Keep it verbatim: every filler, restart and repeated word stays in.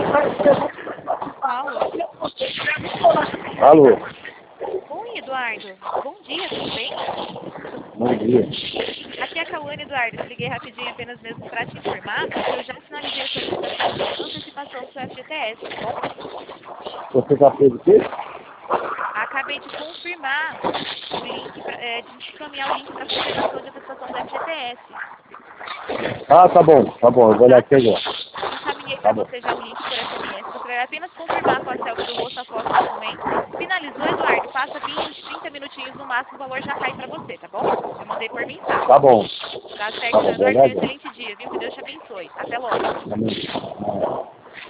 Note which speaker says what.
Speaker 1: Alô?
Speaker 2: Alô,
Speaker 1: Oi, Eduardo. Bom dia, tudo bem?
Speaker 2: bom dia.
Speaker 1: Aqui é a Cauane, Eduardo. Eu te liguei rapidinho apenas mesmo para te informar que eu já finalizei a solicitação de antecipação do seu F G T S, tá bom?
Speaker 2: Você já fez o quê?
Speaker 1: Acabei de confirmar o link, pra, é, de te encaminhar o link para confirmação de antecipação do F G T S,
Speaker 2: Ah, tá bom, tá bom, eu vou olhar
Speaker 1: tá?
Speaker 2: aqui agora.
Speaker 1: Encaminhei
Speaker 2: Tá
Speaker 1: para
Speaker 2: bom.
Speaker 1: você já o link por S M S. Você vai apenas confirmar com a selfie do rosto após o documento. Finalizou, Eduardo? Passa vinte, trinta minutinhos no máximo, o valor já cai para você, tá bom? Eu mandei por mensagem.
Speaker 2: Tá bom,
Speaker 1: Tá certo,
Speaker 2: tá
Speaker 1: então,
Speaker 2: bom, vou
Speaker 1: Eduardo.
Speaker 2: olhar
Speaker 1: Tenha um
Speaker 2: agora.
Speaker 1: excelente dia, viu? Que Deus te abençoe. Até logo.
Speaker 2: Amém.